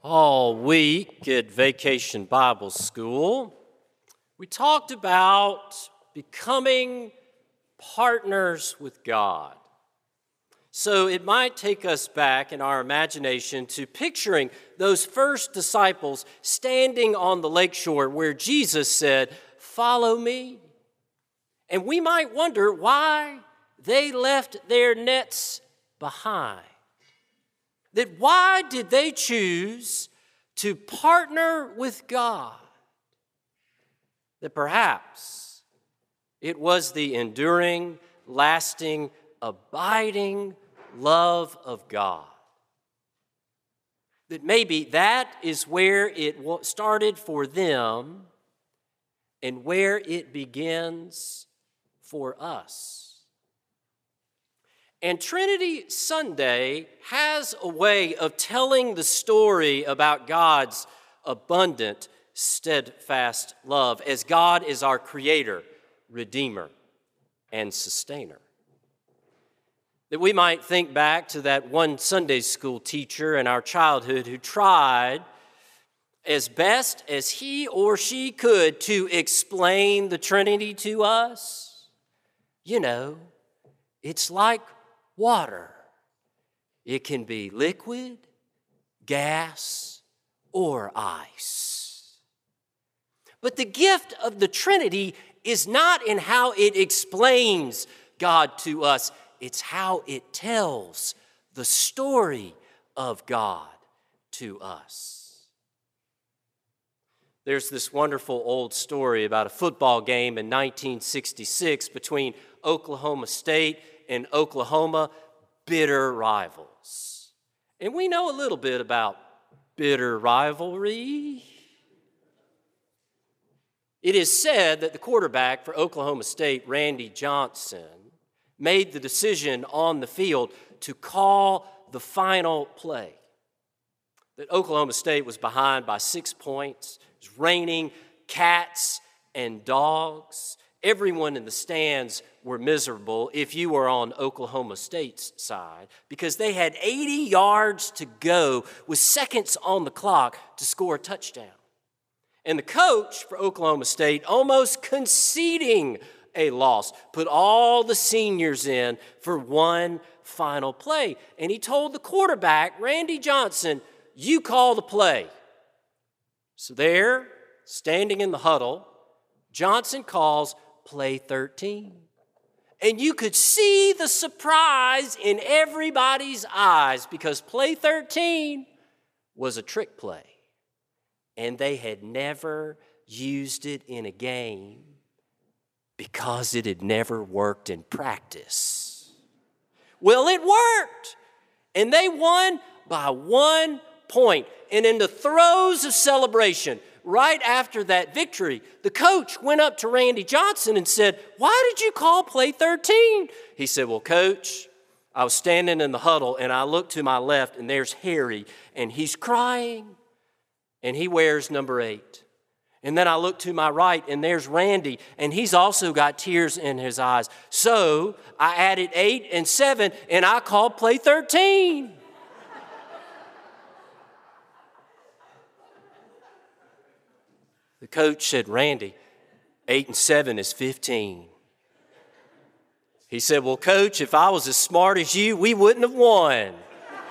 All week at Vacation Bible School, we talked about becoming partners with God. So it might take us back in our imagination to picturing those first disciples standing on the lakeshore where Jesus said, "Follow me." And we might wonder why they left their nets behind. That why did they choose to partner with God? That perhaps it was the enduring, lasting, abiding love of God. That maybe that is where it started for them and where it begins for us. And Trinity Sunday has a way of telling the story about God's abundant, steadfast love, as God is our creator, redeemer, and sustainer. That we might think back to that one Sunday school teacher in our childhood who tried as best as he or she could to explain the Trinity to us. You know, it's like water. It can be liquid, gas, or ice. But the gift of the Trinity is not in how it explains God to us. It's how it tells the story of God to us. There's this wonderful old story about a football game in 1966 between Oklahoma State and Oklahoma, bitter rivals. And we know a little bit about bitter rivalry. It is said that the quarterback for Oklahoma State, Randy Johnson, made the decision on the field to call the final play. That Oklahoma State was behind by 6 points. It was raining cats and dogs. Everyone in the stands were miserable if you were on Oklahoma State's side because they had 80 yards to go with seconds on the clock to score a touchdown. And the coach for Oklahoma State, almost conceding a loss, put all the seniors in for one final play. And he told the quarterback, Randy Johnson, "You call the play." So there, standing in the huddle, Johnson calls play 13. And you could see the surprise in everybody's eyes because play 13 was a trick play. And they had never used it in a game because it had never worked in practice. Well, it worked. And they won by 1 point. And in the throes of celebration, right after that victory, the coach went up to Randy Johnson and said, "Why did you call play 13? He said, "Well, Coach, I was standing in the huddle and I looked to my left and there's Harry and he's crying and he wears number 8. And then I look to my right and there's Randy and he's also got tears in his eyes. So I added 8 and 7 and I called play 13. The coach said, "Randy, 8 and 7 is 15. He said, "Well, Coach, if I was as smart as you, we wouldn't have won."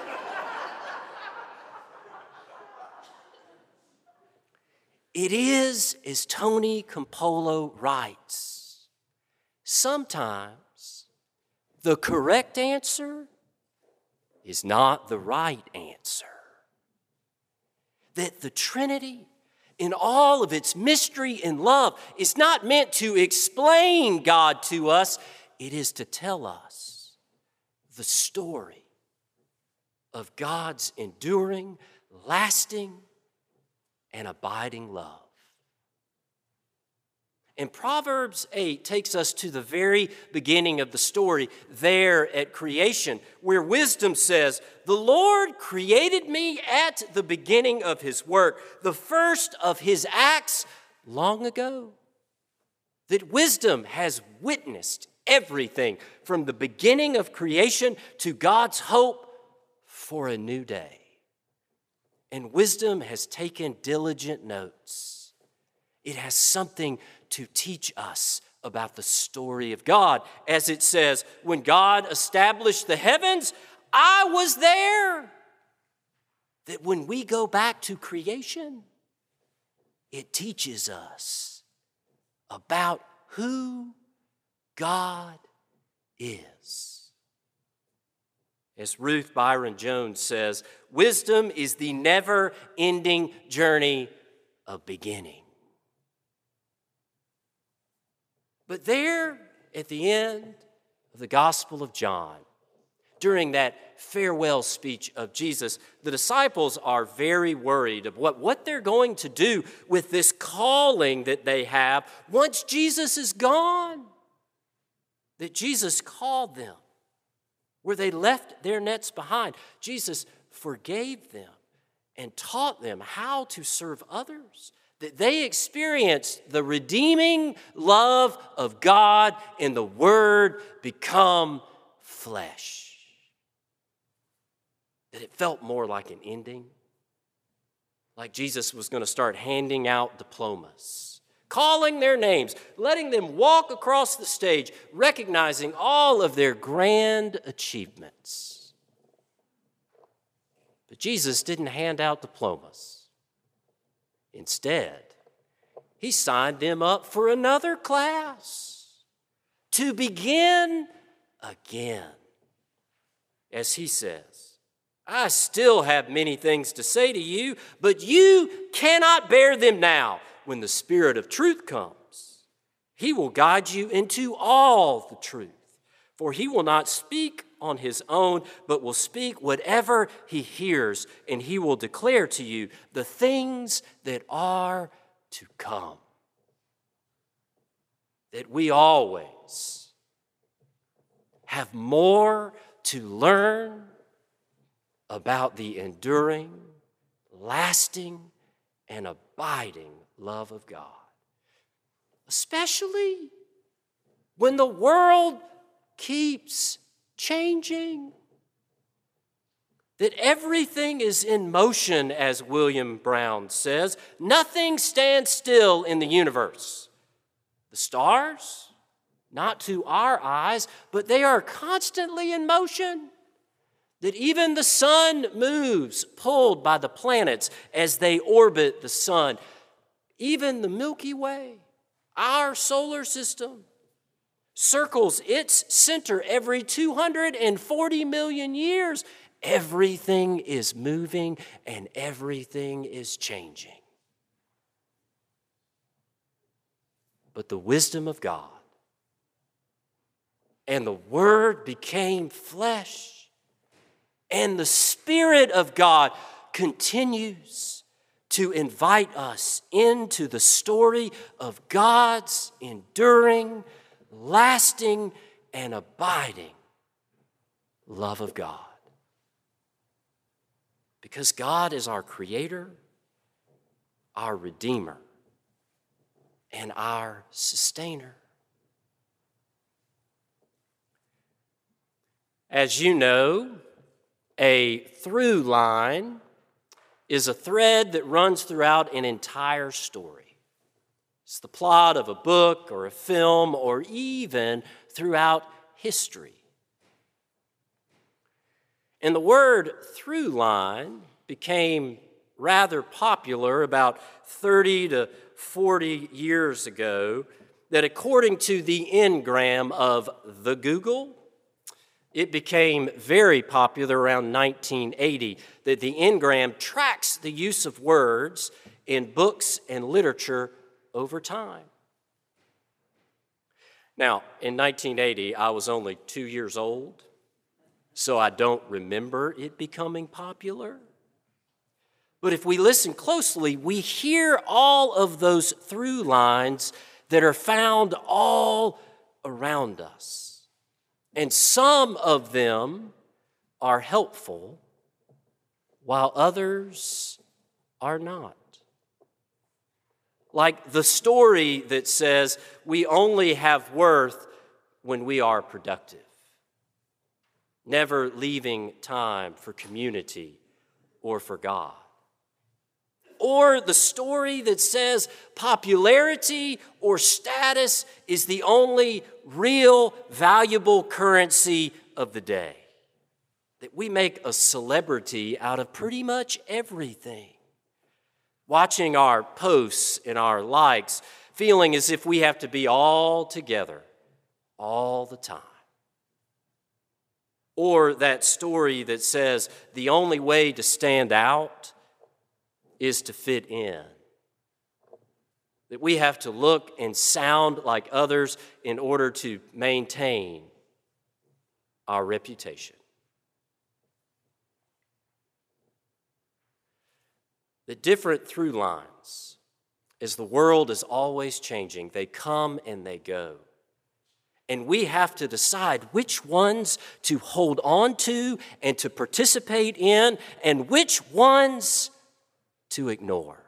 It is, as Tony Campolo writes, sometimes the correct answer is not the right answer. That the Trinity, in all of its mystery and love, is not meant to explain God to us. It is to tell us the story of God's enduring, lasting, and abiding love. And Proverbs 8 takes us to the very beginning of the story there at creation, where wisdom says, "The Lord created me at the beginning of his work, the first of his acts long ago." That wisdom has witnessed everything from the beginning of creation to God's hope for a new day. and wisdom has taken diligent notes. It has something to teach us about the story of God. As it says, when God established the heavens, I was there. That when we go back to creation, it teaches us about who God is. As Ruth Byron Jones says, wisdom is the never-ending journey of beginning. But there, at the end of the Gospel of John, during that farewell speech of Jesus, the disciples are very worried of what they're going to do with this calling that they have once Jesus is gone. That Jesus called them where they left their nets behind. Jesus forgave them and taught them how to serve others. That they experienced the redeeming love of God in the Word become flesh. That it felt more like an ending, like Jesus was going to start handing out diplomas, calling their names, letting them walk across the stage, recognizing all of their grand achievements. But Jesus didn't hand out diplomas. Instead, he signed them up for another class to begin again. As he says, I still have many things to say to you, but you cannot bear them now. When the Spirit of truth comes, he will guide you into all the truth. For he will not speak on his own, but will speak whatever he hears, and he will declare to you the things that are to come. That we always have more to learn about the enduring, lasting, and abiding love of God. Especially when the world keeps changing. That everything is in motion, as William Brown says. Nothing stands still in the universe. The stars, not to our eyes, but they are constantly in motion. That even the sun moves, pulled by the planets as they orbit the sun. Even the Milky Way, our solar system, circles its center every 240 million years. Everything is moving and everything is changing. But the wisdom of God and the Word became flesh, and the Spirit of God continues to invite us into the story of God's enduring, lasting, and abiding love of God. Because God is our Creator, our Redeemer, and our Sustainer. As you know, a through line is a thread that runs throughout an entire story. It's the plot of a book or a film or even throughout history. And the word through line became rather popular about 30 to 40 years ago, that according to the Ngram of the Google, it became very popular around 1980, that the Ngram tracks the use of words in books and literature over time. Now, in 1980, I was only 2 years old, so I don't remember it becoming popular. But if we listen closely, we hear all of those through lines that are found all around us. And some of them are helpful, while others are not. Like the story that says we only have worth when we are productive, never leaving time for community or for God. or the story that says popularity or status is the only real valuable currency of the day. That we make a celebrity out of pretty much everything. Watching our posts and our likes, feeling as if we have to be all together all the time. Or that story that says the only way to stand out is to fit in. That we have to look and sound like others in order to maintain our reputation. The different through lines, as the world is always changing, they come and they go. And we have to decide which ones to hold on to and to participate in, and which ones to ignore.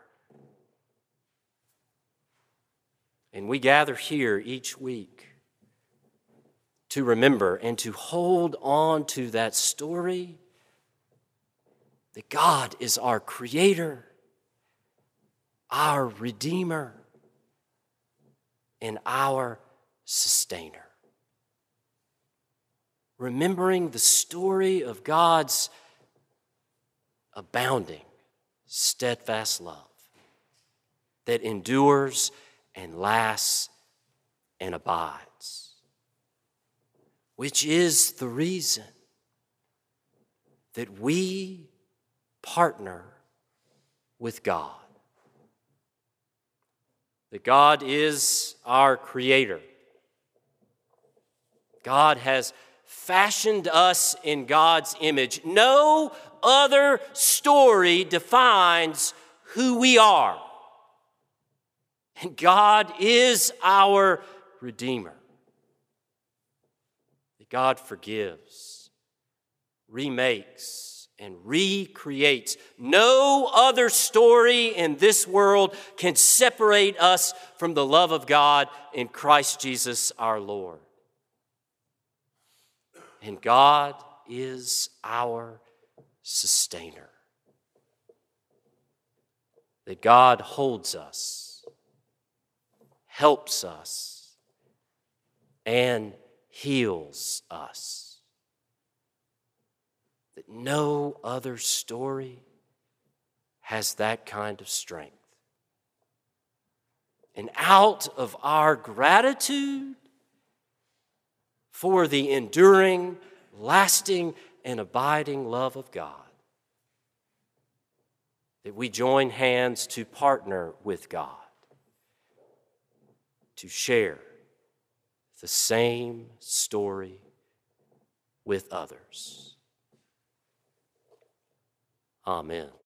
And we gather here each week to remember and to hold on to that story that God is our Creator, our Redeemer, and our Sustainer. Remembering the story of God's abounding, steadfast love that endures and lasts and abides, which is the reason that we partner with God. That God is our Creator. God has fashioned us in God's image. No other story defines who we are. And God is our Redeemer. That God forgives, remakes, and recreates. No other story in this world can separate us from the love of God in Christ Jesus our Lord. And God is our Sustainer. That God holds us, helps us, and heals us. That no other story has that kind of strength. And out of our gratitude for the enduring, lasting, and abiding love of God, that we join hands to partner with God, to share the same story with others. Amen.